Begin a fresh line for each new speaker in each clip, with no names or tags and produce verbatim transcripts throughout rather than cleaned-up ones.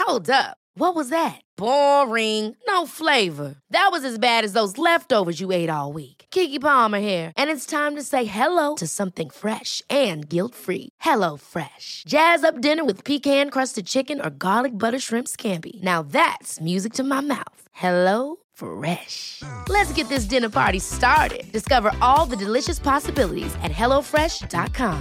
Hold up. What was that? Boring. No flavor. That was as bad as those leftovers you ate all week. Keke Palmer here, and it's time to say hello to something fresh and guilt-free. Hello Fresh. Jazz up dinner with pecan-crusted chicken or garlic butter shrimp scampi. Now that's music to my mouth. Hello Fresh. Let's get this dinner party started. Discover all the delicious possibilities at hello fresh dot com.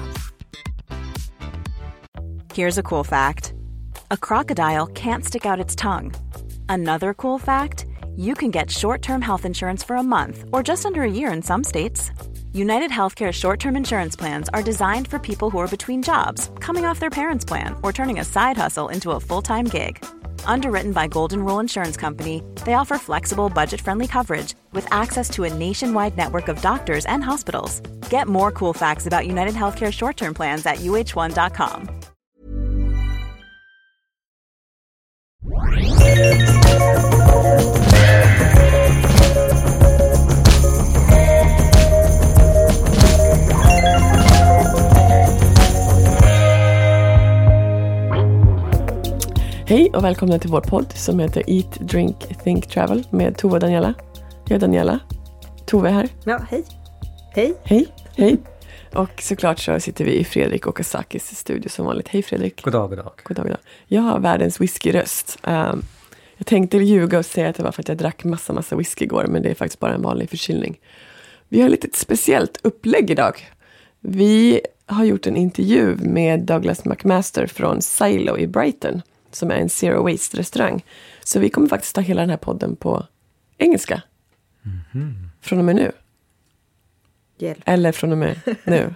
Here's a cool fact. A crocodile can't stick out its tongue. Another cool fact, you can get short-term health insurance for a month or just under a year in some states. United Healthcare short-term insurance plans are designed for people who are between jobs, coming off their parents' plan, or turning a side hustle into a full-time gig. Underwritten by Golden Rule Insurance Company, they offer flexible, budget-friendly coverage with access to a nationwide network of doctors and hospitals. Get more cool facts about United Healthcare short-term plans at U H one dot com.
Hej och välkomna till vår podd som heter Eat, Drink, Think, Travel med Tove och Daniela. Jag är Daniela. Tove är här.
Ja, hej. Hej.
Hej, hej. Och såklart så sitter vi i Fredrik Okazakis studio som vanligt. Hej Fredrik.
God dag, god dag.
God dag, god dag. Jag har världens whiskyröst. Um, jag tänkte ljuga och säga att det var för att jag drack massa, massa whisky igår, men det är faktiskt bara en vanlig förkylning. Vi har lite ett speciellt upplägg idag. Vi har gjort en intervju med Douglas McMaster från Silo i Brighton, som är en zero waste restaurang. Så vi kommer faktiskt ta hela den här podden på engelska. Mm-hmm. Från och med nu.
Hjälp.
Eller från och med nu.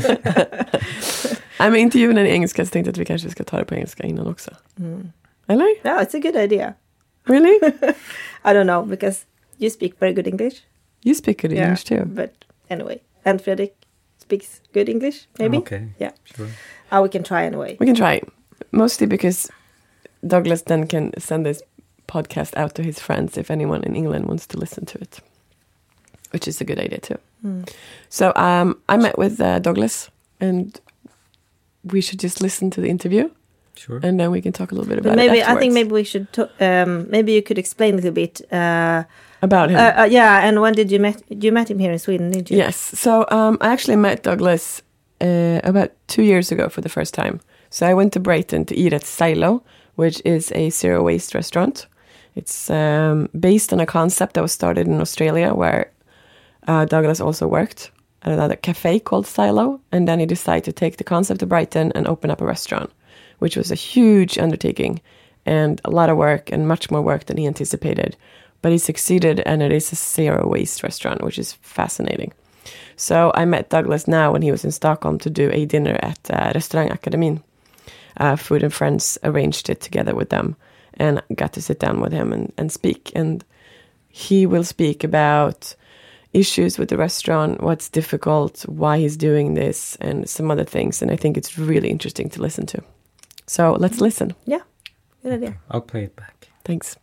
Nej, men intervjun är i engelska, så tänkte att vi kanske ska ta det på engelska innan också. Mm. Eller?
Yeah, it's a good idea.
Really?
I don't know, because you speak very good English.
You speak good
yeah,
English too.
But anyway, and Fredrik speaks good English, maybe?
Oh, okay.
Yeah.
Sure.
Oh, we can try anyway.
We can try. Mostly because Douglas then can send this podcast out to his friends if anyone in England wants to listen to it, which is a good idea too. Mm. So um, I met with uh, Douglas, and we should just listen to the interview.
Sure.
And then we can talk a little bit
but
about
maybe,
it afterwards.
I think maybe we should, to- um, maybe you could explain a little bit. Uh,
about him.
Uh, uh, yeah, and when did you met, you met him here in Sweden, didn't you?
Yes. So um, I actually met Douglas uh, about two years ago for the first time. So I went to Brighton to eat at Silo, which is a zero waste restaurant. It's um, based on a concept that was started in Australia, where uh, Douglas also worked at another cafe called Silo, and then he decided to take the concept to Brighton and open up a restaurant, which was a huge undertaking and a lot of work, and much more work than he anticipated. But he succeeded, and it is a zero waste restaurant, which is fascinating. So I met Douglas now when he was in Stockholm to do a dinner at uh, Restaurangakademin. Uh, Food and Friends arranged it together with them, and got to sit down with him and, and speak. And he will speak about issues with the restaurant, what's difficult, why he's doing this, and some other things. And I think it's really interesting to listen to. So let's listen.
Yeah, good idea.
I'll play it back.
Thanks.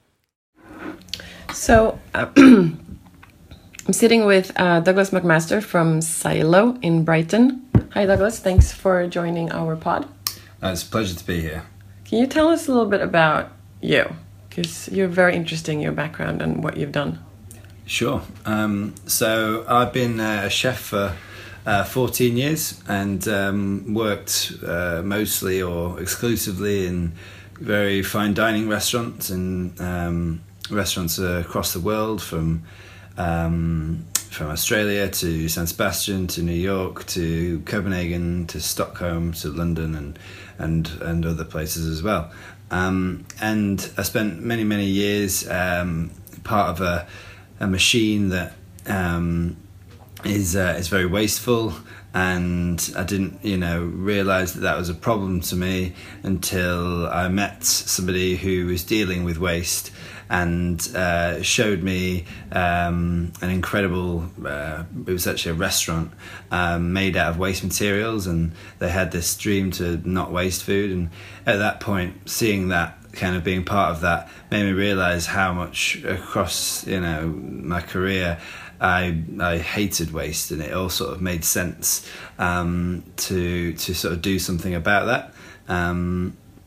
So uh, I'm sitting with uh, Douglas McMaster from Silo in Brighton. Hi, Douglas. Thanks for joining our pod.
Uh, it's a pleasure to be here.
Can you tell us a little bit about you? Because you're very interesting, your background and what you've done.
Sure. Um, so I've been uh, a chef for uh, fourteen years, and um, worked uh, mostly or exclusively in very fine dining restaurants and um, restaurants uh, across the world, from um, from Australia to San Sebastian to New York to Copenhagen to Stockholm to London and and and other places as well. Um, and I spent many many years um, part of a, a machine that um, is uh, is very wasteful, and I didn't you know realise that that was a problem to me until I met somebody who was dealing with waste and uh, showed me um, an incredible, uh, it was actually a restaurant um, made out of waste materials, and they had this dream to not waste food. And at that point, seeing that, kind of being part of that, made me realise how much across, you know, my career I I hated waste, and it all sort of made sense um, to to sort of do something about that. Um,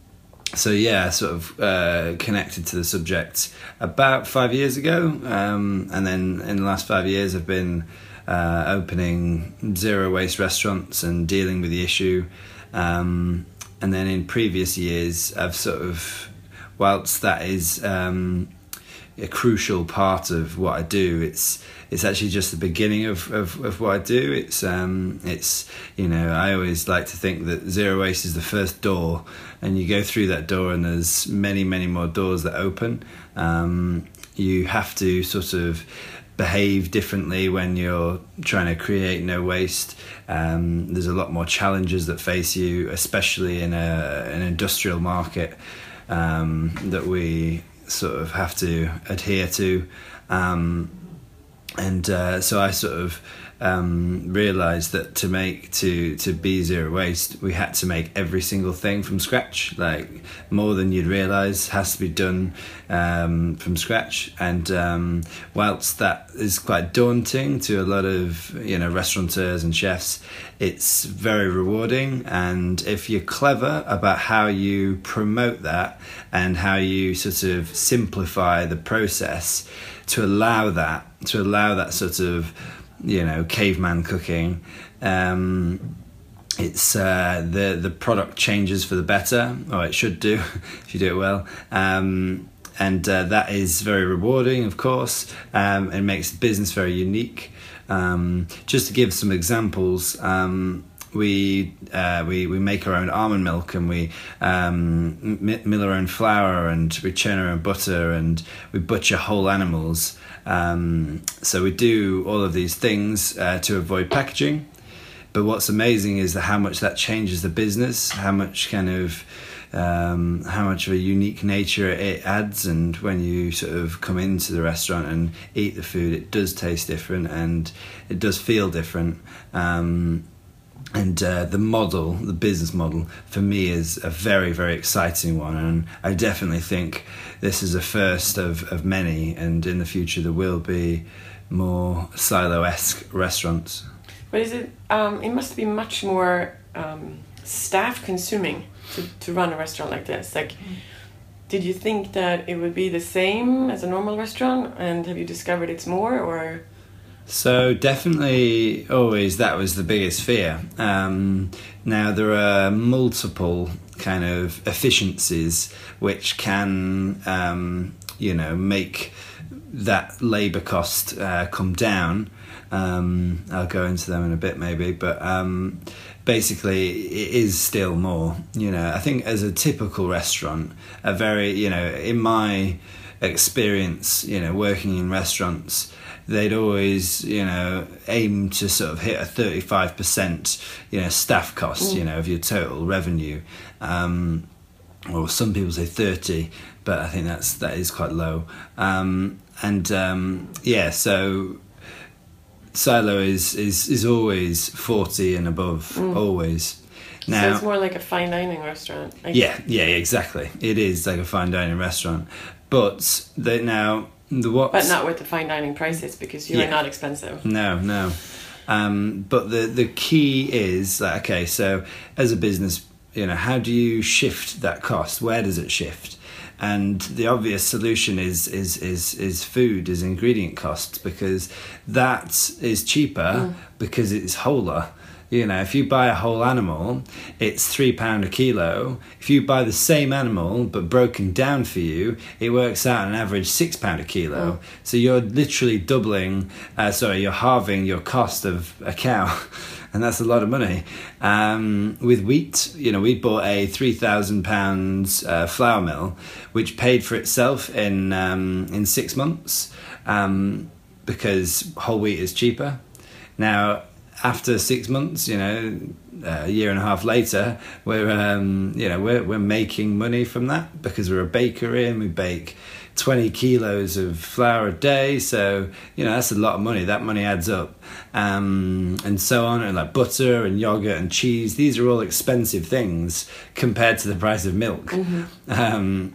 so yeah, sort of uh, connected to the subject about five years ago, um, and then in the last five years I've been uh, opening zero waste restaurants and dealing with the issue. Um, and then in previous years I've sort of, whilst that is um, a crucial part of what I do, it's it's actually just the beginning of, of, of what I do. It's um it's you know, I always like to think that zero waste is the first door, and you go through that door and there's many many more doors that open. Um, you have to sort of behave differently when you're trying to create no waste. Um, there's a lot more challenges that face you, especially in a an industrial market um, that we sort of have to adhere to. Um, and uh, so I sort of um, realised that to make to to be zero waste, we had to make every single thing from scratch. Like, more than you'd realise has to be done um, from scratch. And um, whilst that is quite daunting to a lot of, you know, restaurateurs and chefs, it's very rewarding. And if you're clever about how you promote that and how you sort of simplify the process to allow that to allow that sort of, you know, caveman cooking, um, it's uh, the the product changes for the better, or it should do if you do it well. Um, and uh, that is very rewarding, of course. Um, it makes the business very unique. Um, just to give some examples, um, we uh, we we make our own almond milk, and we um, mill our own flour, and we churn our own butter, and we butcher whole animals. Um, so we do all of these things uh, to avoid packaging. But what's amazing is that how much that changes the business, how much kind of um, how much of a unique nature it adds. And when you sort of come into the restaurant and eat the food, it does taste different and it does feel different. Um, And uh, the model, the business model, for me is a very, very exciting one. And I definitely think this is a first of, of many. And in the future, there will be more silo-esque restaurants.
But is it, um, it must be much more um, staff consuming to, to run a restaurant like this. Like, did you think that it would be the same as a normal restaurant? And have you discovered it's more, or...
So definitely always that was the biggest fear. Um, now there are multiple kind of efficiencies which can, um, you know, make that labour cost uh, come down. Um, I'll go into them in a bit maybe, but um, basically it is still more. You know, I think as a typical restaurant, a very, you know, in my experience, you know, working in restaurants, they'd always, you know, aim to sort of hit a thirty-five percent, you know, staff cost, mm. you know, of your total revenue. Um, or some people say thirty, but I think that's, that is quite low. Um, and, um, yeah, so silo is, is, is always forty and above, mm. always.
Now, so it's more like a fine dining restaurant. Like...
Yeah, yeah, exactly. It is like a fine dining restaurant. But they, now... The what's,
but not with the fine dining prices, because you yeah. are not expensive.
No, no. Um, but the the key is that, okay, so as a business, you know, how do you shift that cost? Where does it shift? And the obvious solution is is is is food, is ingredient costs, because that is cheaper mm. because it's wholer. You know, if you buy a whole animal, it's three pound a kilo. If you buy the same animal but broken down for you, it works out an average six pound a kilo. Oh. So you're literally doubling, uh, sorry, you're halving your cost of a cow, and that's a lot of money. Um, with wheat, you know, we bought a three thousand pounds uh, flour mill, which paid for itself in um, in six months um, because whole wheat is cheaper. Now, after six months, you know, a year and a half later, we're um, you know we're we're making money from that, because we're a bakery and we bake twenty kilos of flour a day. So you know that's a lot of money. That money adds up, um, and so on. And like butter and yogurt and cheese, these are all expensive things compared to the price of milk. Mm-hmm. Um,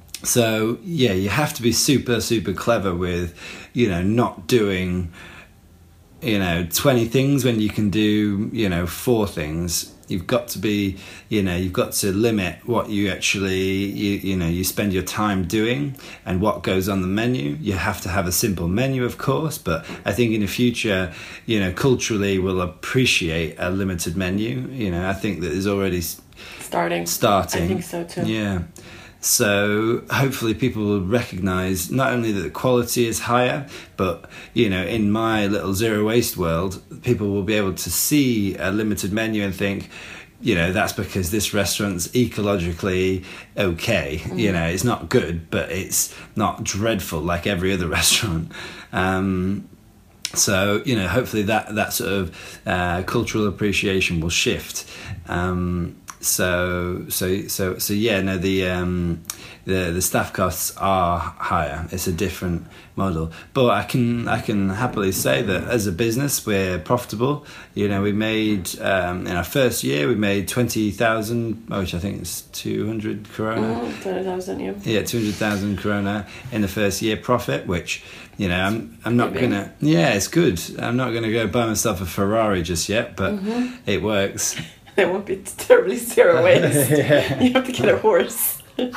so yeah, you have to be super super clever with, you know, not doing, you know, twenty things when you can do, you know, four things. You've got to be, you know, you've got to limit what you actually, you, you know, you spend your time doing and what goes on the menu. You have to have a simple menu, of course, but I think in the future, you know, culturally we'll appreciate a limited menu. You know, I think that there's already
starting.
Starting.
I think so too.
Yeah. So hopefully people will recognise not only that the quality is higher, but, you know, in my little zero waste world, people will be able to see a limited menu and think, you know, that's because this restaurant's ecologically okay. Mm. You know, it's not good, but it's not dreadful like every other restaurant. Um, so, you know, hopefully that, that sort of uh, cultural appreciation will shift. Um, So so so so yeah no the um the the staff costs are higher. It's a different model, but I can I can happily say that as a business we're profitable. You know, we made um, in our first year we made twenty thousand, which I think is two hundred krona.
Mm, twenty thousand, yeah.
Yeah, two hundred thousand krona in the first year profit, which, you know, I'm I'm not
Maybe.
gonna yeah it's good. I'm not gonna go buy myself a Ferrari just yet, but
mm-hmm.
it works.
It won't be terribly zero waste.
Yeah.
You have to get a horse.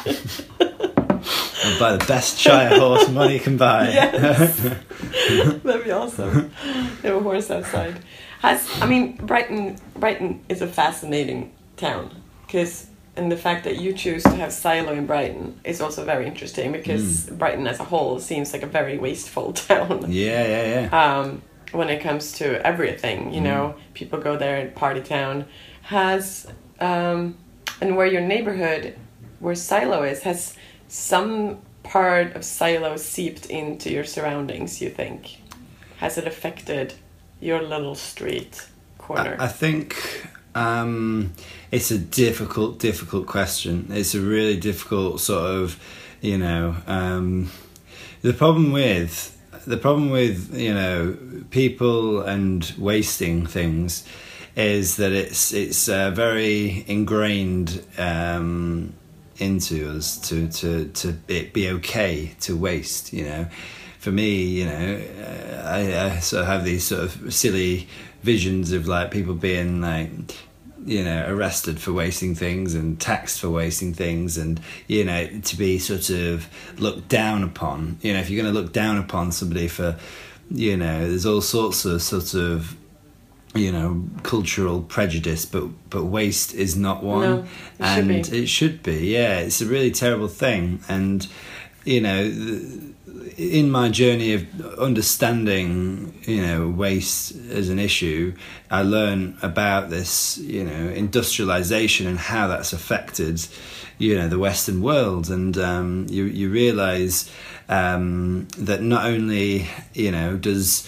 I'll buy the best Shire horse money can buy.
Yes. That'd be awesome. They have a horse outside. Has I mean Brighton Brighton is a fascinating town, because and the fact that you choose to have silo in Brighton is also very interesting, because mm. Brighton as a whole seems like a very wasteful town.
Yeah, yeah, yeah.
Um, when it comes to everything, you mm. know, people go there and party town. Has um, and where your neighborhood, where Silo is, has some part of Silo seeped into your surroundings, you think? Has it affected your little street corner?
I, I think um, it's a difficult, difficult question. It's a really difficult sort of, you know, um, the problem with, the problem with, you know, people and wasting things is that it's it's uh, very ingrained um, into us to, to, to it be okay to waste, you know. For me, you know, uh, I, I sort of have these sort of silly visions of like people being like, you know, arrested for wasting things and taxed for wasting things, and, you know, to be sort of looked down upon. You know, if you're going to look down upon somebody for, you know, there's all sorts of sort of, you know, cultural prejudice, but but waste is not one.
No, it
and
should be.
It should be, yeah. It's a really terrible thing, and, you know, in my journey of understanding, you know, waste as an issue, I learned about this, you know, industrialization and how that's affected, you know, the Western world, and um, you you realise um, that not only, you know, does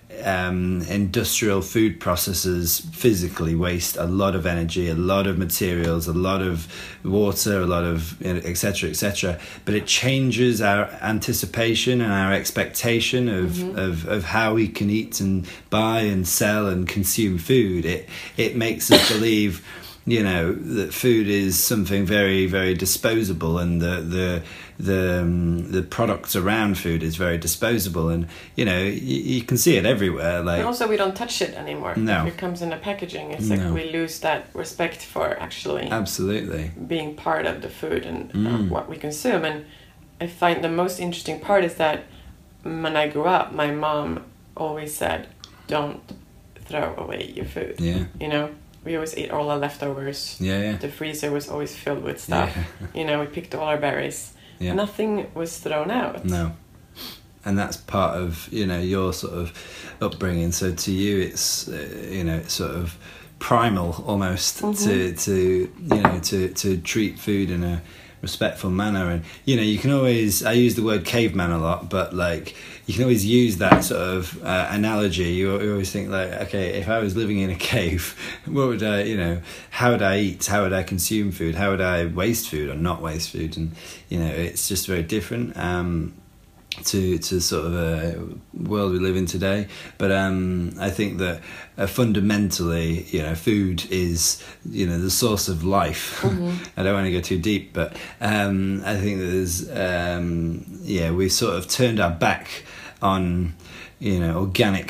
Um, industrial food processors physically waste a lot of energy, a lot of materials, a lot of water, a lot of et cetera, et cetera. But it changes our anticipation and our expectation of, mm-hmm. of, of how we can eat and buy and sell and consume food. It it makes us believe, you know, that food is something very, very disposable, and the the the um, the products around food is very disposable, and, you know, you, you can see it everywhere. Like,
and also we don't touch it anymore.
No,
it comes in the packaging. It's like
no.
we lose that respect for actually
absolutely
being part of the food and
mm.
uh, what we consume. And I find the most interesting part is that when I grew up, my mom always said, "Don't throw away your food."
Yeah,
you know. We always ate all our leftovers.
Yeah, yeah.
The freezer was always filled with stuff.
Yeah.
You know, we picked all our berries. Yeah. Nothing was thrown out.
No. And that's part of, you know, your sort of upbringing. So to you, it's, uh, you know, it's sort of primal almost mm-hmm. to, to, you know, to, to treat food in a respectful manner. And, you know, you can always, I use the word caveman a lot, but, like, you can always use that sort of uh, analogy. You, you always think, like, okay, if I was living in a cave, what would I, you know, how would I eat? How would I consume food? How would I waste food or not waste food? And, you know, it's just very different um, to to sort of a world we live in today. But um, I think that uh, fundamentally, you know, food is, you know, the source of life. Mm-hmm. I don't want to go too deep, but um, I think that there's, um, yeah, we've sort of turned our back on, you know, organic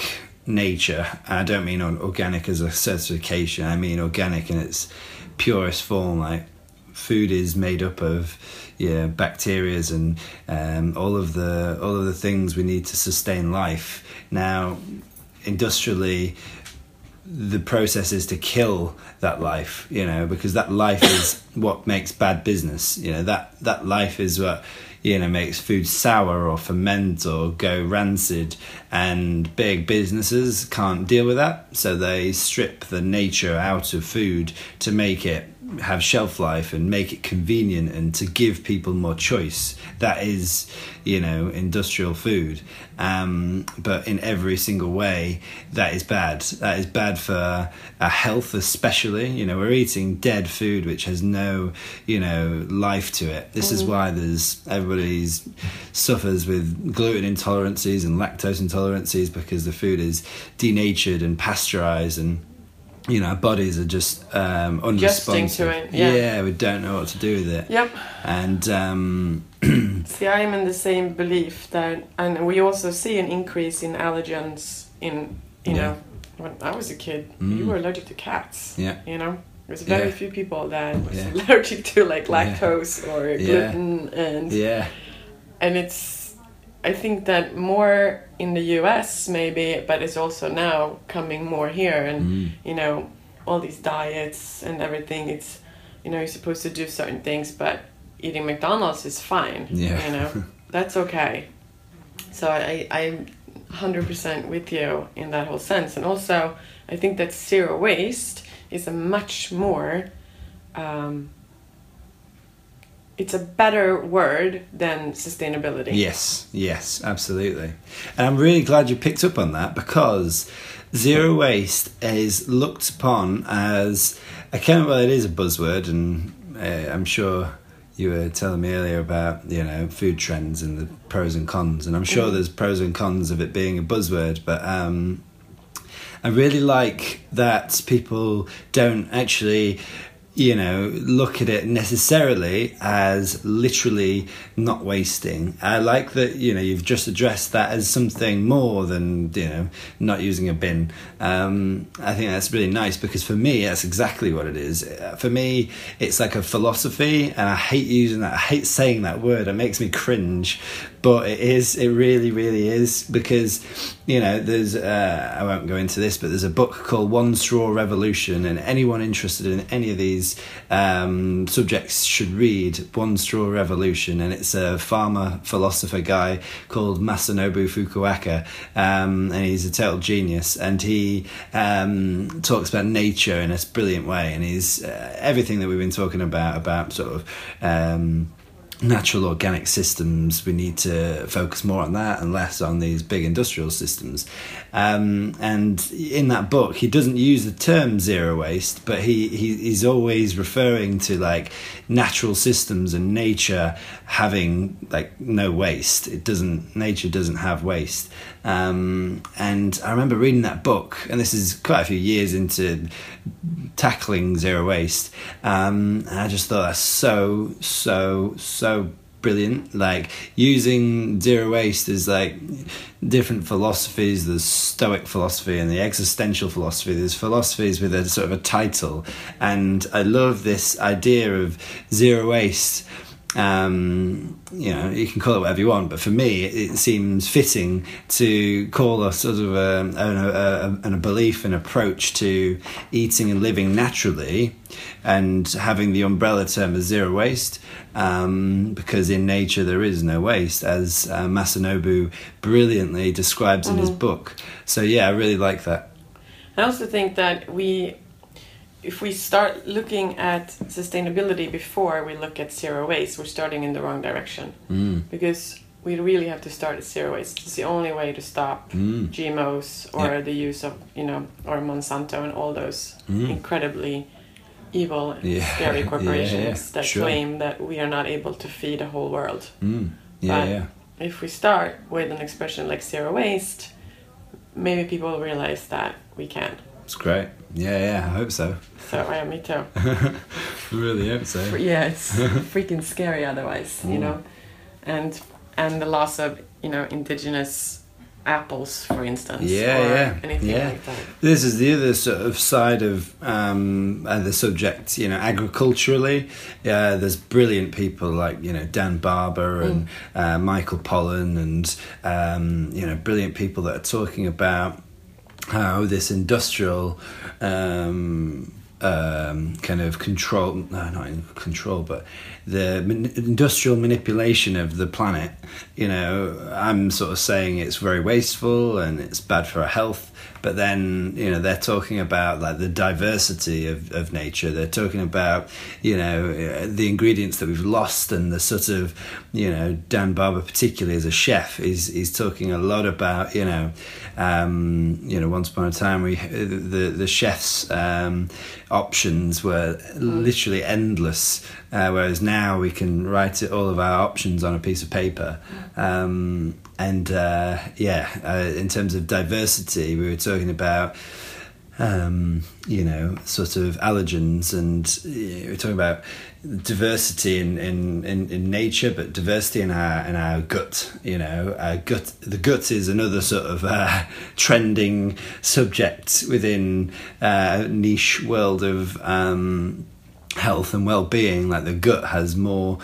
nature. And I don't mean organic as a certification. I mean organic in its purest form. Like food is made up of yeah bacterias and um, all of the all of the things we need to sustain life. Now, industrially, the process is to kill that life, you know, because that life is what makes bad business. You know, that that life is what, you know, makes food sour or ferment or go rancid, and big businesses can't deal with that, so they strip the nature out of food to make it have shelf life and make it convenient and to give people more choice. That is, you know, industrial food. Um, but in every single way, that is bad. That is bad for our health, especially. You know, we're eating dead food which has no, you know, life to it. This mm. is why there's everybody's suffers with gluten intolerances and lactose intolerances, because the food is denatured and pasteurized, and you know, our bodies are just um, unresponsive.
To it, yeah.
yeah, we don't know what to do with it.
Yep.
And um,
see, I'm in the same belief that, and we also see an increase in allergens. In you yeah. know, when I was a kid, mm. you were allergic to cats.
Yeah.
You know, there's very
yeah.
few people that was
yeah.
allergic to like lactose
yeah.
or
yeah.
gluten, and
yeah,
and it's. I think that more in the U S maybe, but it's also now coming more here, and
mm.
you know, all these diets and everything. It's, you know, you're supposed to do certain things, but eating McDonald's is fine.
Yeah.
You know, that's okay. So I I'm one hundred percent with you in that whole sense, and also I think that zero waste is a much more. Um, It's a better word than sustainability.
Yes, yes, absolutely. And I'm really glad you picked up on that, because zero waste is looked upon as a kind of, well, it is a buzzword, and uh, I'm sure you were telling me earlier about, you know, food trends and the pros and cons, and I'm sure mm. there's pros and cons of it being a buzzword, but um, I really like that people don't actually, you know, look at it necessarily as literally not wasting. I like that, you know, you've just addressed that as something more than, you know, not using a bin. Um, I think that's really nice, because for me, that's exactly what it is. For me, it's like a philosophy, and I hate using that. I hate saying that word. It makes me cringe. But it is, it really, really is, because, you know, there's, uh, I won't go into this, but there's a book called One Straw Revolution, and anyone interested in any of these um, subjects should read One Straw Revolution, and it's a farmer philosopher guy called Masanobu Fukuoka, um, and he's a total genius, and he um, talks about nature in a brilliant way, and he's uh, everything that we've been talking about, about sort of... Um, natural organic systems. We need to focus more on that and less on these big industrial systems. Um, and in that book, he doesn't use the term zero waste, but he, he he's always referring to like natural systems and nature having like no waste. It doesn't, nature doesn't have waste. Um, and I remember reading that book, and this is quite a few years into tackling zero waste, um, and I just thought that's so so so brilliant. Like, using zero waste is like different philosophies. There's Stoic philosophy and the existential philosophy. There's philosophies with a sort of a title, and I love this idea of zero waste. Um, you know, you can call it whatever you want, but for me, it, it seems fitting to call a sort of a, a, a, a belief and approach to eating and living naturally, and having the umbrella term as zero waste, um, because in nature there is no waste, as uh, Masanobu brilliantly describes mm-hmm. in his book. So yeah, I really like that.
I also think that we, if we start looking at sustainability before we look at zero waste, we're starting in the wrong direction.
Mm.
Because we really have to start at zero waste. It's the only way to stop
mm.
G M Os or
yeah.
the use of, you know, or Monsanto and all those
mm.
incredibly evil and
yeah.
scary corporations
yeah, yeah.
that
sure.
claim that we are not able to feed a whole world.
Mm. Yeah,
but
yeah.
if we start with an expression like zero waste, maybe people will realize that we can.
It's great. Yeah, yeah, I hope so.
So, yeah, me too.
Really hope so.
Yeah, it's freaking scary otherwise, you know. And and the loss of, you know, indigenous apples, for instance,
Yeah,
or
yeah,
anything
yeah.
like that.
This is the other sort of side of um, uh, the subject. You know, agriculturally, uh, there's brilliant people like you know Dan Barber and uh, Michael Pollan, and um, you know, brilliant people that are talking about how this industrial um, um, kind of control, no, not in control, but the man- industrial manipulation of the planet, you know, I'm sort of saying it's very wasteful and it's bad for our health. But then, you know, they're talking about like the diversity of, of nature. They're talking about, you know, the ingredients that we've lost, and the sort of, you know, Dan Barber, particularly as a chef, is is talking a lot about, you know, um, you know, once upon a time we the the chefs' um, options were literally endless, uh, whereas now we can write it, all of our options on a piece of paper. Um, And uh, yeah, uh, in terms of diversity, we were talking about, um, you know, sort of allergens, and we were talking about diversity in, in, in, in nature, but diversity in our in our gut. You know, our gut. The gut is another sort of uh, trending subject within a niche world of Um, health and well-being. Like the gut has more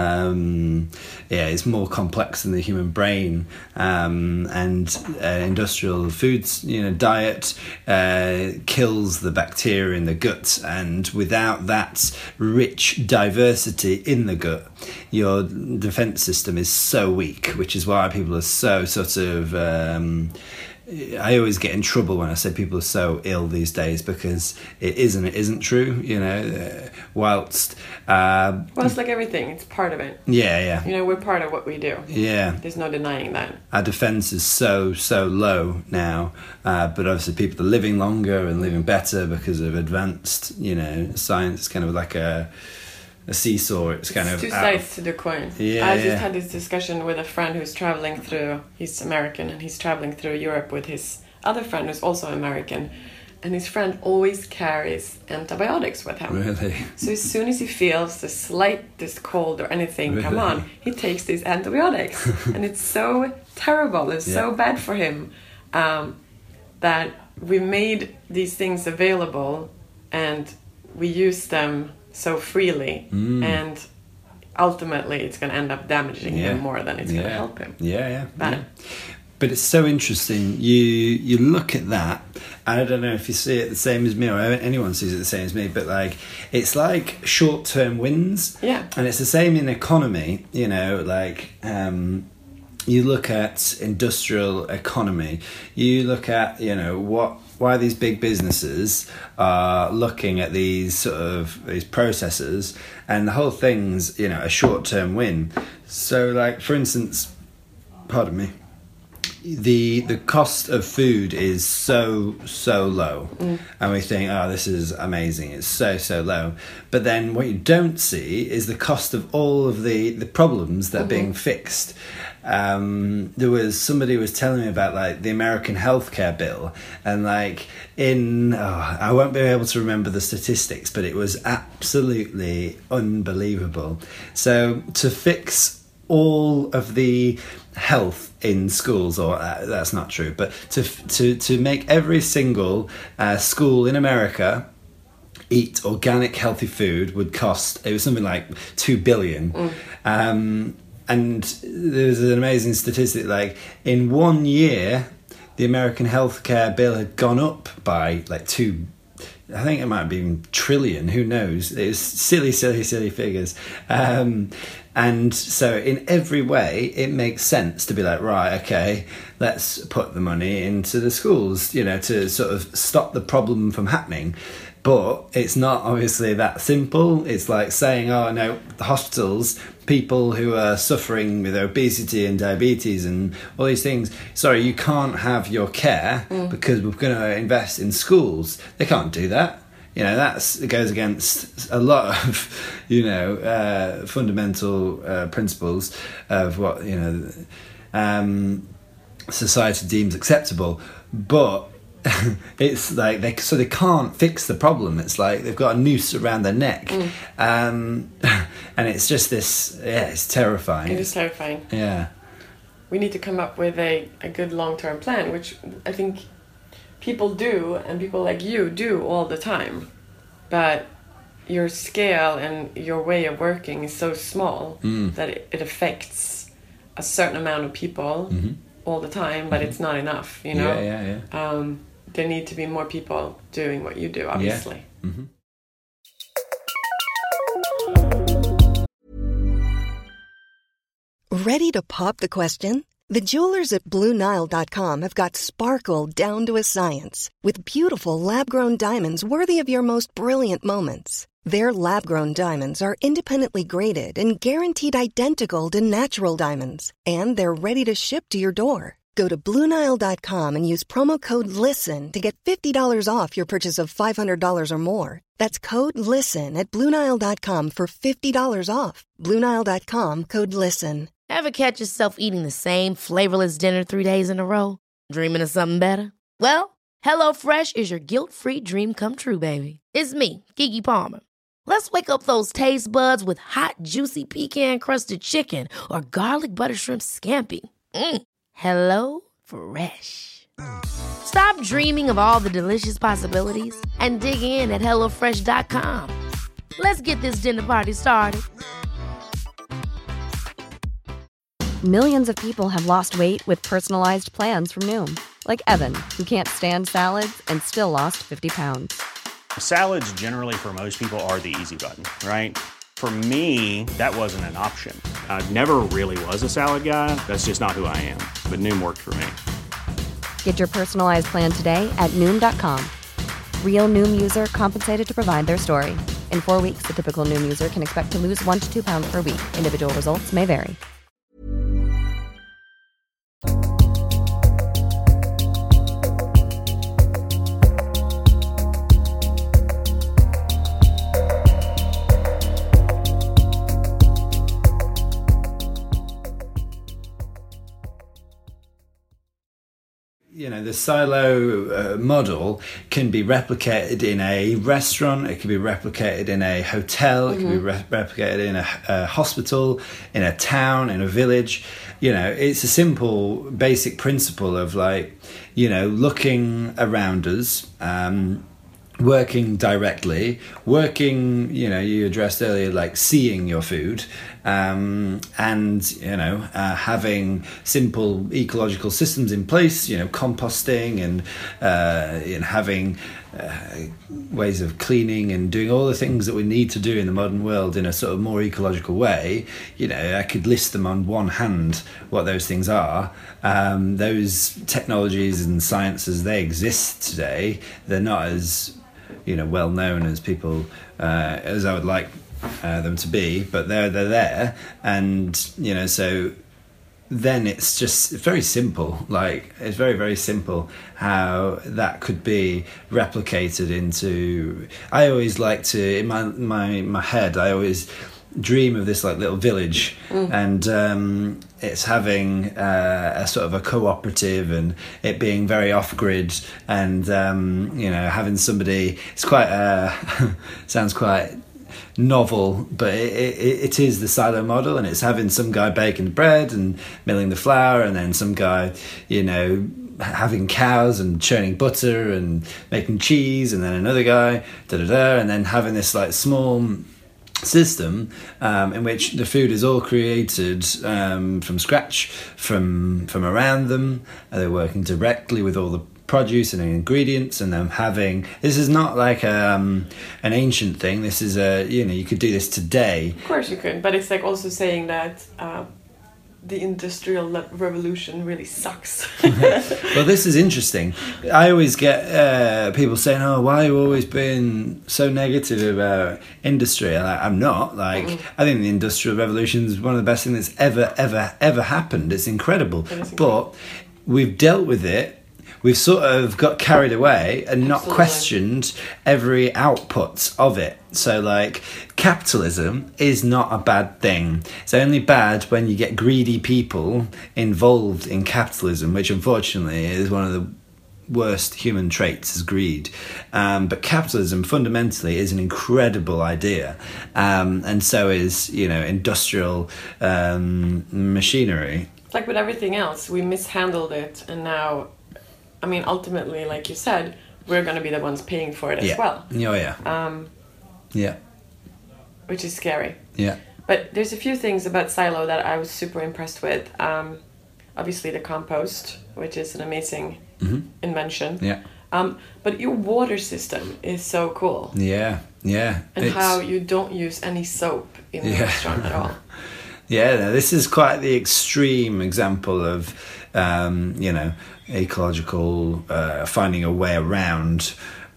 um yeah it's more complex than the human brain, um and uh, industrial foods, you know, diet uh kills the bacteria in the gut, and without that rich diversity in the gut, your defense system is so weak, which is why people are so sort of um I always get in trouble when I say people are so ill these days, because it isn't. It isn't true, you know. Uh, whilst, uh,
Well, it's like everything; it's part of it.
Yeah, yeah.
You know, we're part of what we do.
Yeah.
There's no denying that.
Our defence is so so low now, uh, but obviously people are living longer and living better because of advanced, you know, science. It's kind of like a a seesaw. It's kind
it's
of
two
out
sides
of,
to the coin.
Yeah,
I just
yeah.
had this discussion with a friend who's traveling through. He's American, and he's traveling through Europe with his other friend who's also American, and his friend always carries antibiotics with him.
Really?
So as soon as he feels the slightest cold or anything
Really?
come on, he takes these antibiotics, and it's so terrible. It's so
Yeah.
bad for him um, that we made these things available, and we use them so freely,
Mm.
and ultimately it's going to end up damaging
Yeah.
him more than it's going to
Yeah.
help him.
Yeah, yeah.
Bad.
yeah. But it's so interesting. You you look at that, and I don't know if you see it the same as me, or anyone sees it the same as me, but like it's like short-term wins.
Yeah.
And it's the same in economy, you know, like um, you look at industrial economy, you look at, you know, what why these big businesses are looking at these sort of these processes, and the whole thing's, you know, a short-term win. So like, for instance, pardon me, the the cost of food is so so low, mm. and we think, oh, this is amazing, it's so so low, but then what you don't see is the cost of all of the the problems that are mm-hmm. being fixed. Um, there was somebody who was telling me about like the American healthcare bill, and like in oh, I won't be able to remember the statistics, but it was absolutely unbelievable. So to fix all of the health in schools, or uh, that's not true, but to to to make every single uh, school in America eat organic healthy food would cost, it was something like two billion. Mm. Um, and there was an amazing statistic, like in one year the American healthcare bill had gone up by like two I think it might have been trillion, who knows? It was silly, silly, silly figures. Um, and so in every way, it makes sense to be like, right, okay, let's put the money into the schools, you know, to sort of stop the problem from happening. But it's not obviously that simple. It's like saying, oh, no, the hospitals, people who are suffering with obesity and diabetes and all these things, sorry, you can't have your care mm. because we're going to invest in schools. They can't do that. You know, that's, it goes against a lot of, you know, uh, fundamental uh, principles of what, you know, um, society deems acceptable. But it's like they so they can't fix the problem. It's like they've got a noose around their neck, mm. um, and it's just this. Yeah, it's terrifying.
It is terrifying.
Yeah.
we need to come up with a, a good long-term plan, which I think people do, and people like you do all the time. But your scale and your way of working is so small mm. that it, it affects a certain amount of people mm-hmm. all the time, but mm-hmm. it's not enough, you know?
Yeah, yeah, yeah.
Um, there need to be more people doing what you do, obviously.
Yeah. Mm-hmm.
Ready to pop the question? The jewelers at Blue Nile dot com have got sparkle down to a science with beautiful lab-grown diamonds worthy of your most brilliant moments. Their lab-grown diamonds are independently graded and guaranteed identical to natural diamonds, and they're ready to ship to your door. Go to Blue Nile dot com and use promo code LISTEN to get fifty dollars off your purchase of five hundred dollars or more. That's code LISTEN at Blue Nile dot com for fifty dollars off. Blue Nile dot com, code LISTEN.
Ever catch yourself eating the same flavorless dinner three days in a row? Dreaming of something better? Well, HelloFresh is your guilt-free dream come true, baby. It's me, Keke Palmer. Let's wake up those taste buds with hot, juicy pecan-crusted chicken or garlic butter shrimp scampi. Mm. Hello Fresh. Stop dreaming of all the delicious possibilities and dig in at hello fresh dot com. Let's get this dinner party started.
Millions of people have lost weight with personalized plans from Noom. Like Evan, who can't stand salads and still lost fifty pounds.
Salads generally for most people are the easy button, right? For me, that wasn't an option. I never really was a salad guy. That's just not who I am. But Noom worked for me.
Get your personalized plan today at Noom dot com. Real Noom user compensated to provide their story. In four weeks, the typical Noom user can expect to lose one to two pounds per week. Individual results may vary.
You know, the silo uh, model can be replicated in a restaurant, it can be replicated in a hotel, it mm-hmm. can be re- replicated in a, a hospital, in a town, in a village. You know, it's a simple, basic principle of like, you know, looking around us, um, working directly, working, you know, you addressed earlier, like seeing your food, um, and, you know, uh, having simple ecological systems in place, you know, composting and, uh, and having uh, ways of cleaning and doing all the things that we need to do in the modern world in a sort of more ecological way. You know, I could list them on one hand, what those things are. Um, those technologies and sciences, they exist today. They're not as, you know, well known as people uh, as I would like uh, them to be, but they're they're there, and you know, so then it's just very simple. Like it's very very simple how that could be replicated into. I always like to in my my my head. I always dream of this like little village mm. and um it's having uh, a sort of a cooperative and it being very off-grid and um you know having somebody, it's quite uh sounds quite novel, but it, it, it is the silo model, and it's having some guy baking the bread and milling the flour, and then some guy, you know, having cows and churning butter and making cheese, and then another guy da da da, and then having this like small system um, in which the food is all created um, from scratch, from from around them. They're working directly with all the produce and ingredients, and them having, this is not like um, an ancient thing. This is a, you know, you could do this today.
Of course you could, but it's like also saying that uh, the industrial revolution really sucks.
Well, this is interesting. I always get uh, people saying, "Oh, why are you always being so negative about industry?" And I, I'm not. Like, mm-hmm. I think the industrial revolution is one of the best things that's ever, ever, ever happened. It's incredible. It is incredible. But we've dealt with it. We've sort of got carried away and not Absolutely. questioned every output of it. So, like, capitalism is not a bad thing. It's only bad when you get greedy people involved in capitalism, which unfortunately is one of the worst human traits, is greed. Um, but capitalism fundamentally is an incredible idea. Um, and so is, you know, industrial um, machinery.
It's like with everything else, we mishandled it, and now, I mean, ultimately, like you said, we're going to be the ones paying for it as
yeah.
well.
Oh yeah.
Um,
yeah.
Which is scary.
Yeah.
But there's a few things about Silo that I was super impressed with. Um, obviously, the compost, which is an amazing mm-hmm. invention.
Yeah.
Um, but your water system is so cool.
Yeah, yeah.
And
it's...
how you don't use any soap in the
yeah.
restaurant at all.
Yeah, this is quite the extreme example of, um, you know, ecological, uh, finding a way around.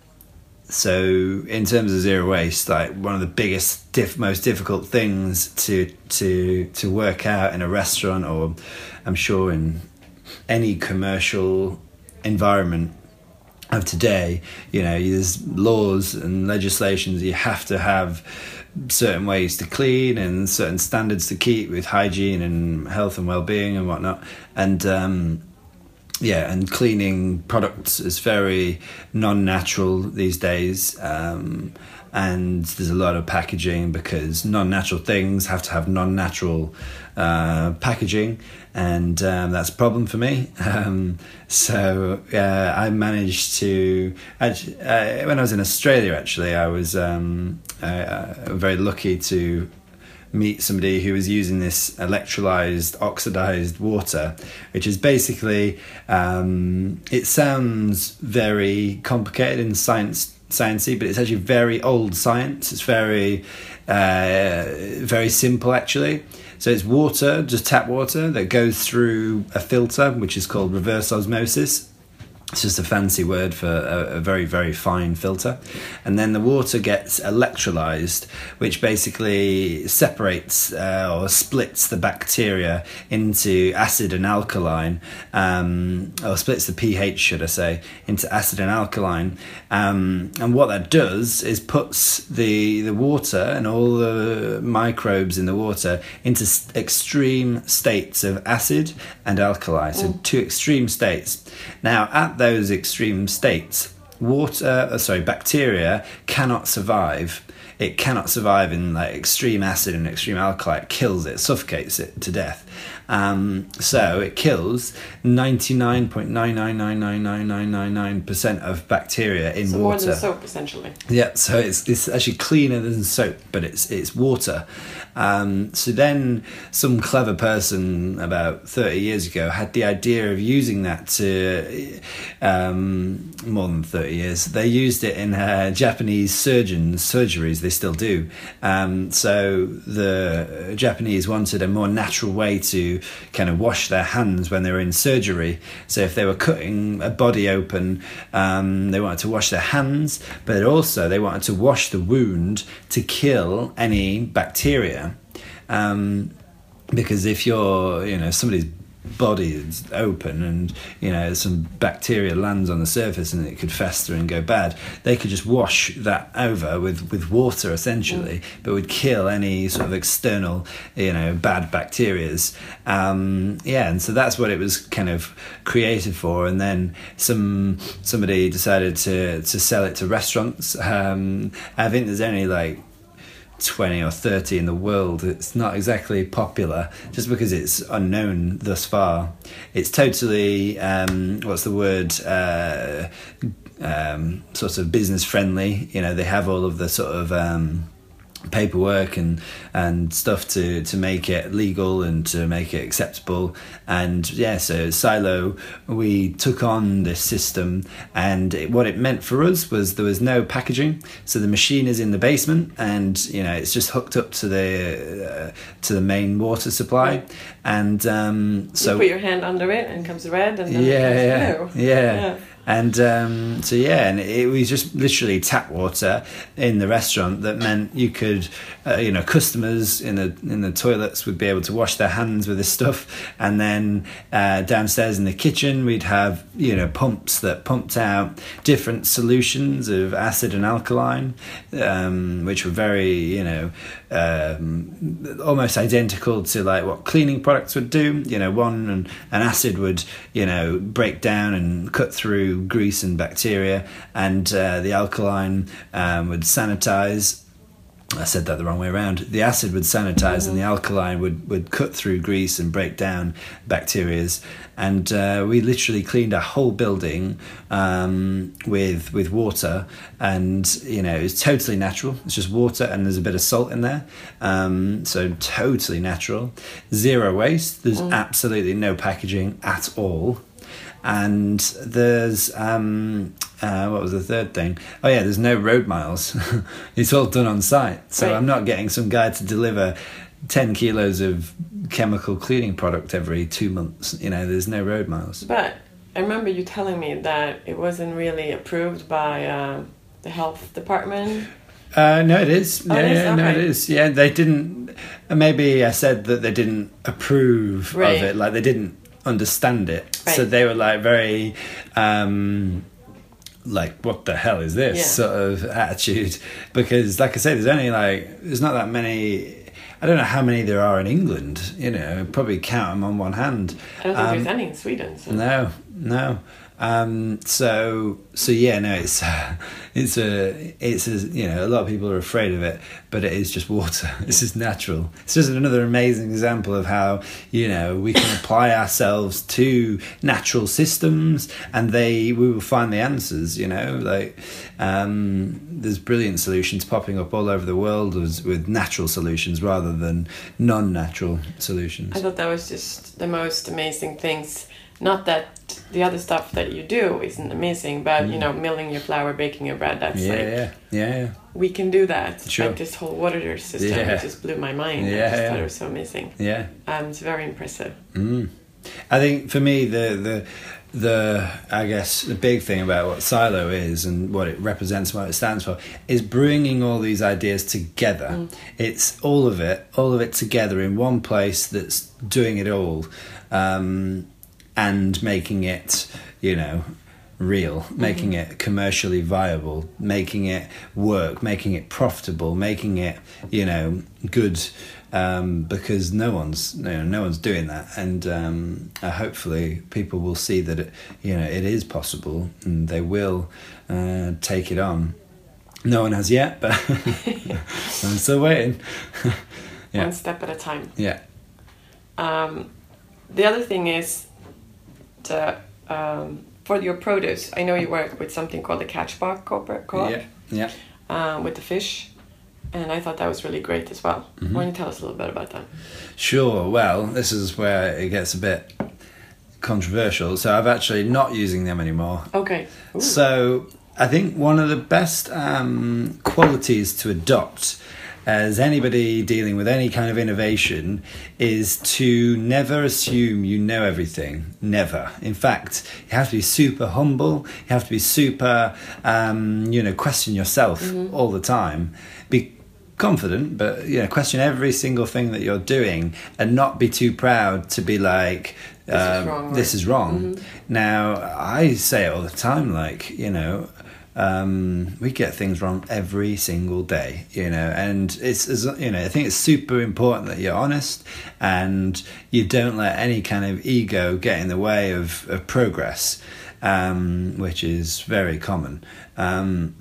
So in terms of zero waste, like one of the biggest, diff- most difficult things to to to work out in a restaurant, or I'm sure in any commercial environment of today, you know, there's laws and legislations. You have to have certain ways to clean and certain standards to keep with hygiene and health and well-being and whatnot. And um, yeah, and cleaning products is very non-natural these days. Um, and there's a lot of packaging because non-natural things have to have non-natural uh, packaging, and um, that's a problem for me. Um, so uh, I managed to, actually, uh, when I was in Australia, actually, I was um, uh, very lucky to meet somebody who was using this electrolyzed oxidized water, which is basically, um, it sounds very complicated in science sciencey, but it's actually very old science. It's very uh, very simple, actually. So it's water, just tap water, that goes through a filter, which is called reverse osmosis. It's just a fancy word for a, a very, very fine filter. And then the water gets electrolyzed, which basically separates uh, or splits the bacteria into acid and alkaline, um, or splits the pH, should I say, into acid and alkaline. Um, and what that does is puts the, the water and all the microbes in the water into extreme states of acid and alkali. So two extreme states. Now, at those extreme states, water, uh, sorry, bacteria cannot survive. It cannot survive in like extreme acid and extreme alkali. It kills it, suffocates it to death. Um, so it kills ninety-nine point nine nine nine nine nine nine nine nine percent of bacteria in
so
water.
More than soap, essentially.
Yeah, so it's it's actually cleaner than soap, but it's it's water. Um, so then some clever person about thirty years ago had the idea of using that to, um, more than thirty years, they used it in uh, Japanese surgeons' surgeries, they still do. Um, so the Japanese wanted a more natural way to kind of wash their hands when they were in surgery. So if they were cutting a body open, um, they wanted to wash their hands, but also they wanted to wash the wound to kill any bacteria. Um, because if you're, you know, somebody's body is open and, you know, some bacteria lands on the surface and it could fester and go bad, they could just wash that over with, with water, essentially, mm. but would kill any sort of external, you know, bad bacterias. Um, yeah, and so that's what it was kind of created for. And then some somebody decided to, to sell it to restaurants. Um, I think there's only like twenty or thirty in the world. It's not exactly popular just because it's unknown thus far. It's totally um what's the word uh um sort of business friendly. You know, they have all of the sort of um paperwork and and stuff to to make it legal and to make it acceptable. And yeah, so Silo, we took on this system, and it, what it meant for us was there was no packaging. So the machine is in the basement, and you know, it's just hooked up to the uh, to the main water supply. Right. And um so
you put your hand under it and it comes red, and then
yeah,
it comes blue.
yeah, yeah.
yeah.
And um, so yeah, and it was just literally tap water in the restaurant. That meant you could, uh, you know, customers in the in the toilets would be able to wash their hands with this stuff, and then uh, downstairs in the kitchen we'd have, you know, pumps that pumped out different solutions of acid and alkaline, um, which were very, you know, um, almost identical to like what cleaning products would do. You know, one an, an acid would, you know, break down and cut through grease and bacteria, and uh, the alkaline um, would sanitize. I said that the wrong way around. The acid would sanitize, mm. and the alkaline would, would cut through grease and break down bacteria. And uh, we literally cleaned our whole building um, with with water, and you know it's totally natural. It's just water, and there's a bit of salt in there, um, so totally natural. Zero waste. There's mm. absolutely no packaging at all. And there's um, uh, what was the third thing? Oh yeah, there's no road miles. It's all done on site, so right. I'm not getting some guy to deliver ten kilos of chemical cleaning product every two months. You know, there's no road miles.
But I remember you telling me that it wasn't really approved by uh, the health department.
Uh, no, it is.
Oh,
yeah,
it is?
yeah,
Okay.
no, it is. Yeah, they didn't. Maybe I said that they didn't approve
right.
of it. Like they didn't understand it,
right.
so they were like very um like what the hell is this yeah. sort of attitude, because like I say, there's only like there's not that many. I don't know how many there are in England, you know, probably count them on one hand.
I don't think
um,
there's any in Sweden. So.
No, no. Um, so, so yeah, no, it's, uh, it's a, it's a, you know, a lot of people are afraid of it, but it is just water. It's just natural. It's just another amazing example of how, you know, we can apply ourselves to natural systems, and they, we will find the answers, you know, like, um, there's brilliant solutions popping up all over the world with, with natural solutions rather than non-natural solutions.
I thought that was just the most amazing things. Not that the other stuff that you do isn't amazing, but, mm. you know, milling your flour, baking your bread, that's
yeah,
like...
Yeah, yeah, yeah.
We can do that.
Sure.
Like this whole water system,
yeah.
it just blew my mind.
Yeah,
I just
yeah.
thought it was so amazing.
Yeah.
Um, it's very impressive.
Mm. I think for me, the, the, the, I guess, the big thing about what Silo is and what it represents and what it stands for is bringing all these ideas together. Mm. It's all of it, all of it together in one place that's doing it all. Um... and making it, you know, real, making mm-hmm. it commercially viable, making it work, making it profitable, making it, you know, good, um, because no one's, you know, no one's doing that, and um, uh, hopefully people will see that it, you know, it is possible, and they will uh, take it on. No one has yet, but I'm still waiting. Yeah.
One step at a time.
Yeah.
Um, the other thing is, to, um, for your produce, I know you work with something called the Catchbox Co-op.
Yeah, yeah.
Um, with the fish, and I thought that was really great as well.
Mm-hmm.
Why don't you tell us a little bit about that?
Sure. Well, this is where it gets a bit controversial. So I'm actually not using them anymore.
Okay. Ooh.
So I think one of the best um, qualities to adopt as anybody dealing with any kind of innovation is to never assume you know everything. Never. In fact, you have to be super humble. You have to be super, um, you know, question yourself mm-hmm. all the time. Be confident, but, you know, question every single thing that you're doing and not be too proud to be like,
this
uh,
is wrong.
This
right?
is wrong.
Mm-hmm.
Now, I say it all the time, like, you know, Um, we get things wrong every single day, you know, and it's, you know, I think it's super important that you're honest and you don't let any kind of ego get in the way of, of progress, um, which is very common. Um,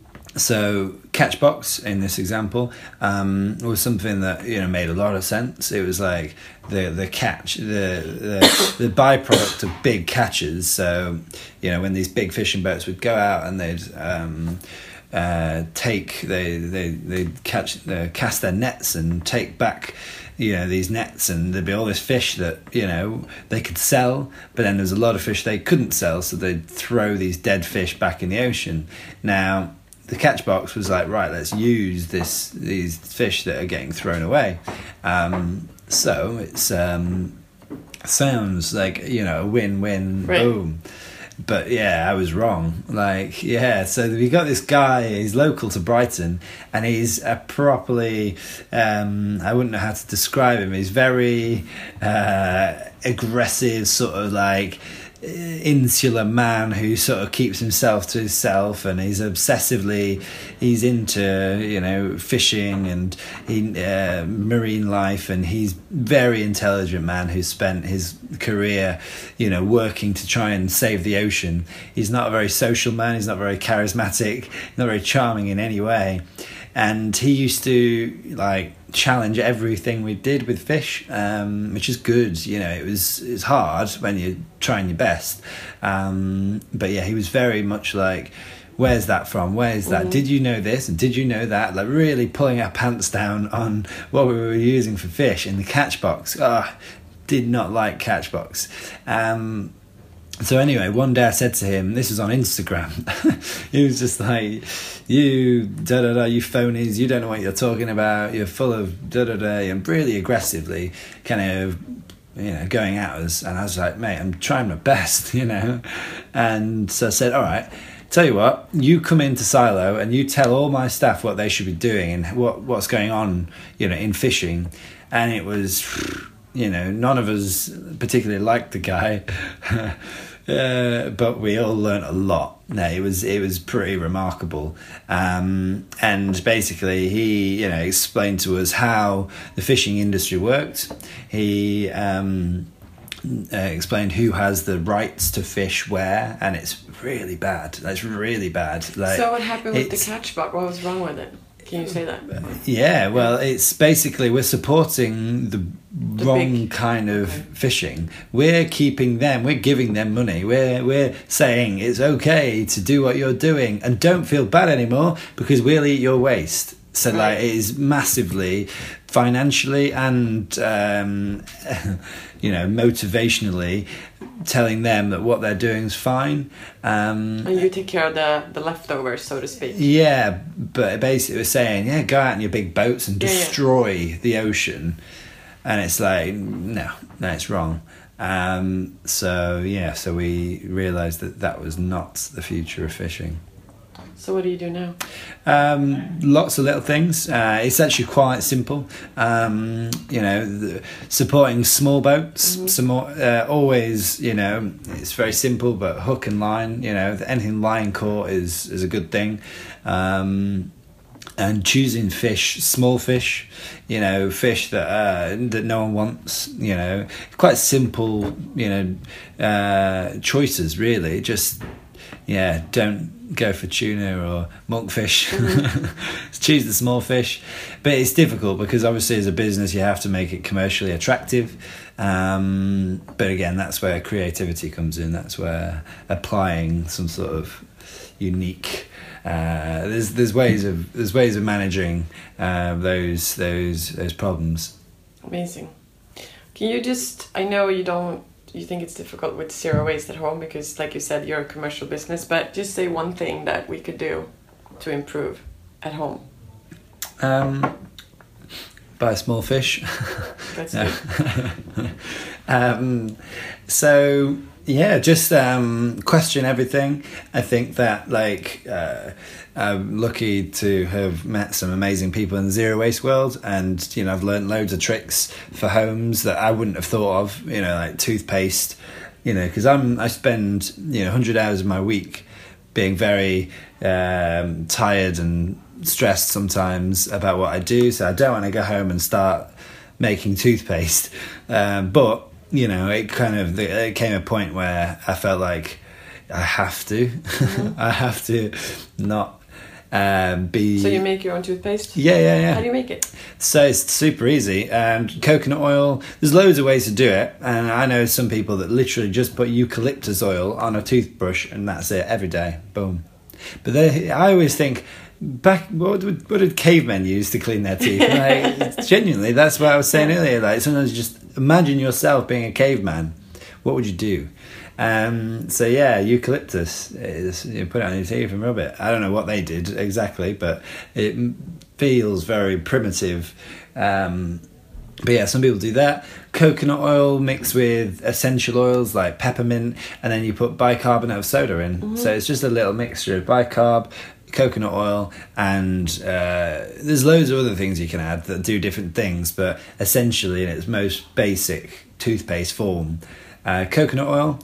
so Catchbox in this example um, was something that, you know, made a lot of sense. It was like the the catch, the the, the byproduct of big catches. So, you know, when these big fishing boats would go out and they'd um, uh, take they they they catch uh, cast their nets and take back, you know, these nets, and there'd be all this fish that, you know, they could sell, but then there's a lot of fish they couldn't sell, so they'd throw these dead fish back in the ocean. Now, the Catchbox was like, right, let's use this these fish that are getting thrown away. Um, so it's um, sounds like, you know, a win-win,
right.
Boom. But yeah, I was wrong. Like, yeah, so we got this guy, he's local to Brighton, and he's a properly, um, I wouldn't know how to describe him, he's very uh, aggressive, sort of like, insular man who sort of keeps himself to himself, and he's obsessively he's into, you know, fishing and he, uh, marine life, and he's very intelligent man who's spent his career, you know, working to try and save the ocean. He's not a very social man, he's not very charismatic, not very charming in any way. and he used to like challenge everything we did with fish, um, which is good. You know, it was it's hard when you're trying your best, um, but yeah, he was very much like, where's that from? Where's that? Mm. Did you know this? And did you know that? Like really pulling our pants down on what we were using for fish in the catch box. Oh, did not like catch box. Um, so anyway, one day I said to him, this was on Instagram, he was just like, you da da da, you phonies, you don't know what you're talking about, you're full of da da da, and really aggressively kind of, you know, going at us. And I was like, mate, I'm trying my best, you know. And so I said, all right, tell you what, you come into Silo and you tell all my staff what they should be doing and what what's going on, you know, in fishing. And it was, you know, none of us particularly liked the guy, uh, but we all learnt a lot. No, it was it was pretty remarkable. Um, and basically, he, you know, explained to us how the fishing industry worked. He um, uh, explained who has the rights to fish where, and it's really bad. That's really bad. Like,
so what happened with the catch box? What was wrong with it? Can you say that?
Yeah, well, it's basically we're supporting the, the wrong big, kind of okay. fishing. We're keeping them, we're giving them money. We're we're saying it's okay to do what you're doing and don't feel bad anymore because we'll eat your waste. So right. like it is massively financially and um, you know, motivationally telling them that what they're doing is fine. Um,
and you take care of the, the leftovers, so to speak.
Yeah, but basically we're saying, yeah, go out in your big boats and destroy yeah, yeah. the ocean. And it's like, no, no, it's wrong. Um, so, yeah, so we realised that that was not the future of fishing.
So what do you do now?
Um, lots of little things. Uh, it's actually quite simple. Um, you know, the, supporting small boats. Mm-hmm. Some more, uh, always, you know, it's very simple, but hook and line. You know, anything line caught is is a good thing. Um, and choosing fish, small fish. You know, fish that uh, that no one wants. You know, quite simple. You know, uh, choices really. Just yeah, don't go for tuna or monkfish. Mm-hmm. Choose the small fish, but it's difficult because obviously as a business you have to make it commercially attractive, um, but again that's where creativity comes in. That's where applying some sort of unique uh, there's there's ways of there's ways of managing uh, those those those problems.
Amazing. Can you just, I know you don't you think it's difficult with zero waste at home because, like you said, you're a commercial business, but just say one thing that we could do to improve at home.
Um, buy small fish.
That's good.
um, so, yeah, just um, question everything. I think that, like, uh, I'm lucky to have met some amazing people in the zero waste world, and you know I've learned loads of tricks for homes that I wouldn't have thought of. You know, like toothpaste. You know, because I'm I spend you know one hundred hours of my week being very um, tired and stressed sometimes about what I do. So I don't want to go home and start making toothpaste. Um, but you know, it kind of it came a point where I felt like I have to, mm-hmm. I have to not. Um, be
so you make your own toothpaste?
Yeah, yeah, yeah.
How do you make it?
So it's super easy. Um, coconut oil. There's loads of ways to do it, and I know some people that literally just put eucalyptus oil on a toothbrush and that's it every day. Boom. But they, I always think back. What, what did cavemen use to clean their teeth? Like, genuinely, that's what I was saying earlier. Like sometimes just imagine yourself being a caveman. What would you do? Um, so yeah, eucalyptus is, you put it on your teeth and rub it. I don't know what they did exactly, but it feels very primitive. Um, but yeah, some people do that. Coconut oil mixed with essential oils like peppermint, and then you put bicarbonate of soda in. Mm-hmm. So it's just a little mixture of bicarb, coconut oil, and uh, there's loads of other things you can add that do different things, but essentially in its most basic toothpaste form, Uh, coconut oil,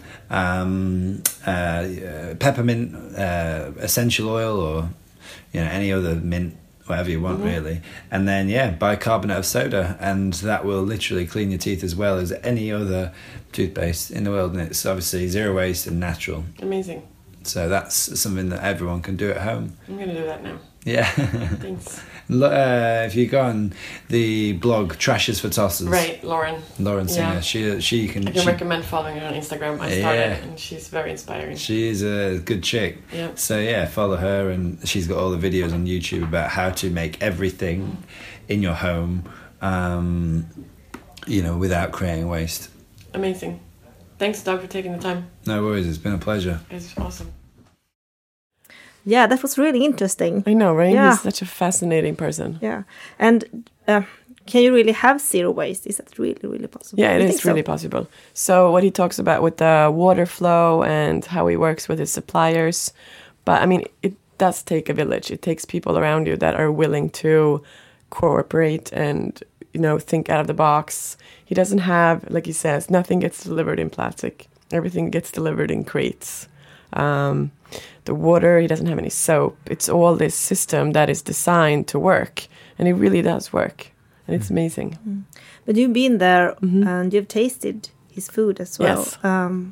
um, uh, uh, peppermint, uh, essential oil, or you know any other mint, whatever you want, mm-hmm. really. And then yeah, bicarbonate of soda, and that will literally clean your teeth as well as any other toothpaste in the world. And it's obviously zero waste and natural.
Amazing.
So that's something that everyone can do at home.
I'm gonna do that now.
Yeah.
Thanks.
Uh, if you go on the blog Trashes for Tossers,
Right, Lauren.
Lauren Singer,
Yeah.
she she can.
I can
she,
recommend following her on Instagram. I started,
Yeah.
and she's very inspiring.
She is a good chick.
Yeah.
So yeah, follow her, and she's got all the videos on YouTube about how to make everything in your home, um, you know, without creating waste.
Amazing. Thanks, Doug, for taking the time.
No worries, it's been a pleasure.
It's awesome.
Yeah, that was really interesting.
I know, right?
Yeah.
He's such a fascinating person.
Yeah, and uh, can you really have zero waste? Is that really, really possible?
Yeah, it
I
is
think so.
really possible. So what he talks about with the water flow and how he works with his suppliers, but I mean, it does take a village. It takes people around you that are willing to cooperate and, you know, think out of the box. He doesn't have, like he says, nothing gets delivered in plastic. Everything gets delivered in crates. Um, the water, he doesn't have any soap. It's all this system that is designed to work, and it really does work, and it's amazing.
Mm. But you've been there
Mhm.
and you've tasted his food as well.
Yes.
Um,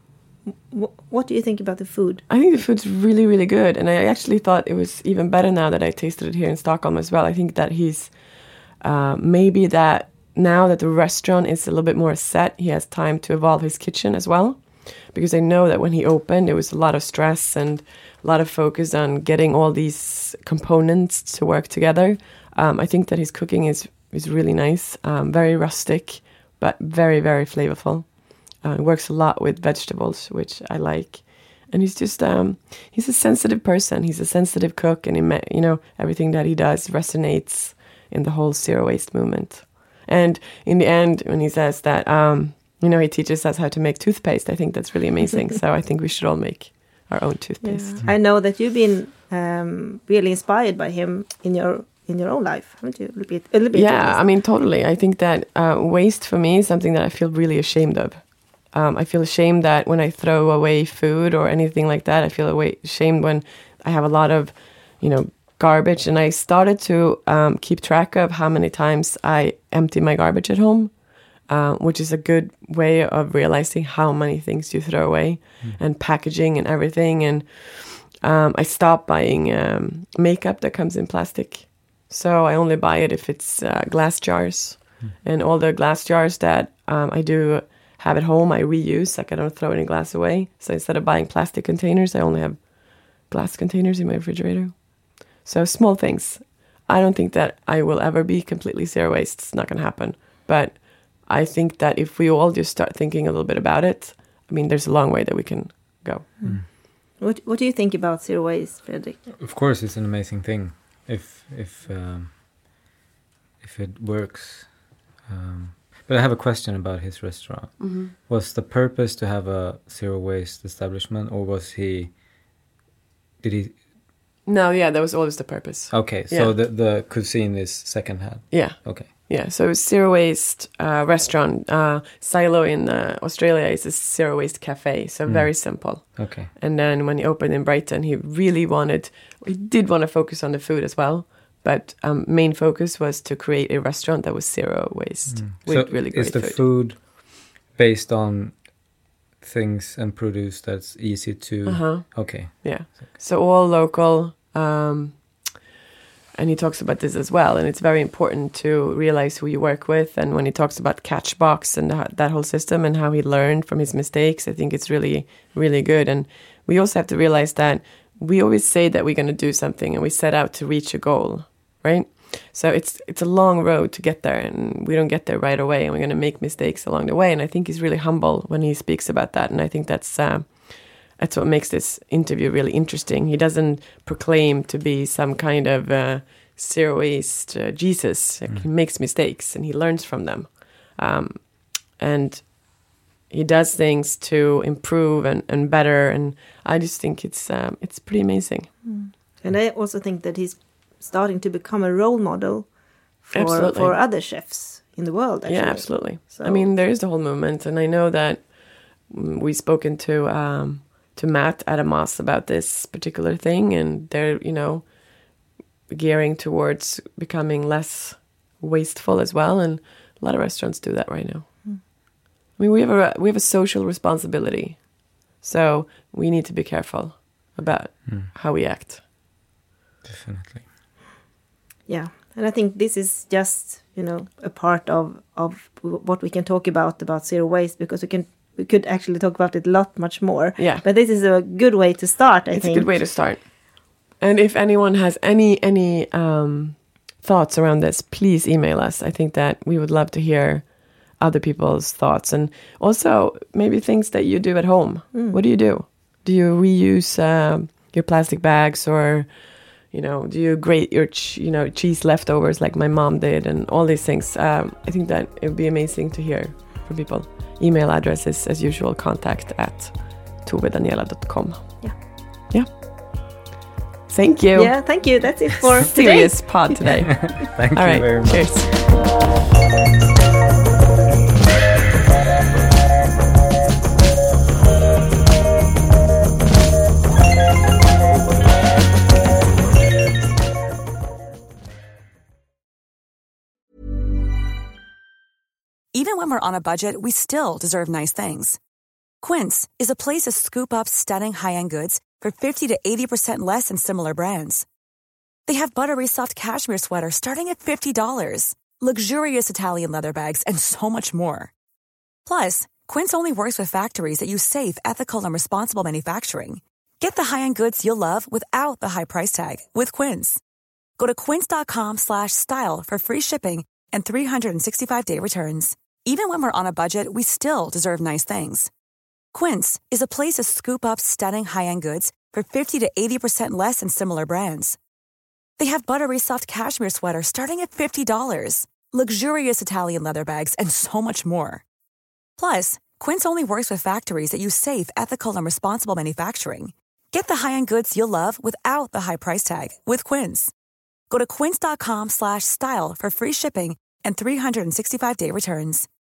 wh- what do you think about the food?
I think the food's really, really good, and I actually thought it was even better now that I tasted it here in Stockholm as well. I think that he's uh, maybe that now that the restaurant is a little bit more set, he has time to evolve his kitchen as well. Because I know that when he opened, there was a lot of stress and a lot of focus on getting all these components to work together. Um, I think that his cooking is, is really nice, um, very rustic, but very, very flavorful. Uh, he works a lot with vegetables, which I like. And he's just, um, he's a sensitive person. He's a sensitive cook, and he ma- you know, everything that he does resonates in the whole zero waste movement. And in the end, when he says that, um, you know, he teaches us how to make toothpaste, I think that's really amazing. So I think we should all make our own toothpaste.
Yeah. I know that you've been um, really inspired by him in your in your own life, haven't you? A little bit. A little bit at
Yeah,
least.
I mean, totally. I think that uh, waste for me is something that I feel really ashamed of. Um, I feel ashamed that when I throw away food or anything like that, I feel away, ashamed when I have a lot of, you know, garbage. And I started to um, keep track of how many times I empty my garbage at home, uh, which is a good way of realizing how many things you throw away mm. and packaging and everything. And um, I stopped buying um, makeup that comes in plastic. So I only buy it if it's uh, glass jars. Mm. And all the glass jars that um, I do have at home, I reuse. Like I don't throw any glass away. So instead of buying plastic containers, I only have glass containers in my refrigerator. So small things. I don't think that I will ever be completely zero waste. It's not going to happen. But I think that if we all just start thinking a little bit about it, I mean, there's a long way that we can go.
Mm. What What do you think about zero waste, Fredrik?
Of course, it's an amazing thing if if um, if it works. Um, but I have a question about his restaurant.
Mm-hmm.
Was the purpose to have a zero waste establishment, or was he? Did he?
No, yeah, that was always the purpose.
Okay, so
yeah.
the the cuisine is second hand.
Yeah.
Okay.
Yeah, so it's zero waste uh, restaurant. Uh, Silo in uh, Australia is a zero waste cafe, so mm. very simple.
Okay.
And then when he opened in Brighton, he really wanted, he did want to focus on the food as well, but um, main focus was to create a restaurant that was zero waste
Mm.
with
so
really great
is the
food.
food based on things and produce that's easy to?
Uh-huh.
Okay.
Yeah. So all local. Um, And he talks about this as well. And it's very important to realize who you work with. And when he talks about Catchbox and that, that whole system and how he learned from his mistakes, I think it's really, really good. And we also have to realize that we always say that we're going to do something and we set out to reach a goal, right? So it's it's a long road to get there, and we don't get there right away, and we're going to make mistakes along the way. And I think he's really humble when he speaks about that. And I think that's... Uh, That's what makes this interview really interesting. He doesn't proclaim to be some kind of uh, zero waste uh, Jesus. Like, mm. He makes mistakes and he learns from them. Um, and he does things to improve and, and better. And I just think it's um, it's pretty amazing.
Mm. And I also think that he's starting to become a role model for, for other chefs in the world, actually.
Yeah, absolutely.
So.
I mean, there is the whole movement. And I know that we've spoken to... Um, to Matt at Amos about this particular thing, and they're, you know, gearing towards becoming less wasteful as well, and a lot of restaurants do that right now. Mm. I mean, we have a we have a social responsibility, so we need to be careful about mm. how we act.
Definitely.
Yeah, and I think this is just, you know, a part of, of what we can talk about, about zero waste, because we can we could actually talk about it a lot much more.
Yeah.
But this is a good way to start, I
it's
think.
It's a good way to start. And if anyone has any any um, thoughts around this, please email us. I think that we would love to hear other people's thoughts, and also maybe things that you do at home. Mm. What do you do? Do you reuse um, your plastic bags, or you know, do you grate your ch- you know cheese leftovers like my mom did, and all these things? Um, I think that it would be amazing to hear from people. Email address is, as usual, contact at tovedaniela dot com.
Yeah.
Yeah. Thank you.
Yeah, thank you. That's it for
serious
today.
pod today.
Thank
all
you
right,
very much.
Cheers.
Even when we're on a budget, we still deserve nice things. Quince is a place to scoop up stunning high-end goods for fifty to eighty percent less than similar brands. They have buttery soft cashmere sweaters starting at fifty dollars, luxurious Italian leather bags, and so much more. Plus, Quince only works with factories that use safe, ethical, and responsible manufacturing. Get the high-end goods you'll love without the high price tag with Quince. Go to quince.com slash style for free shipping and three hundred sixty-five day returns. Even when we're on a budget, we still deserve nice things. Quince is a place to scoop up stunning high-end goods for fifty to eighty percent less than similar brands. They have buttery soft cashmere sweaters starting at fifty dollars, luxurious Italian leather bags, and so much more. Plus, Quince only works with factories that use safe, ethical, and responsible manufacturing. Get the high-end goods you'll love without the high price tag with Quince. Go to quince.com slash style for free shipping and three hundred sixty-five day returns.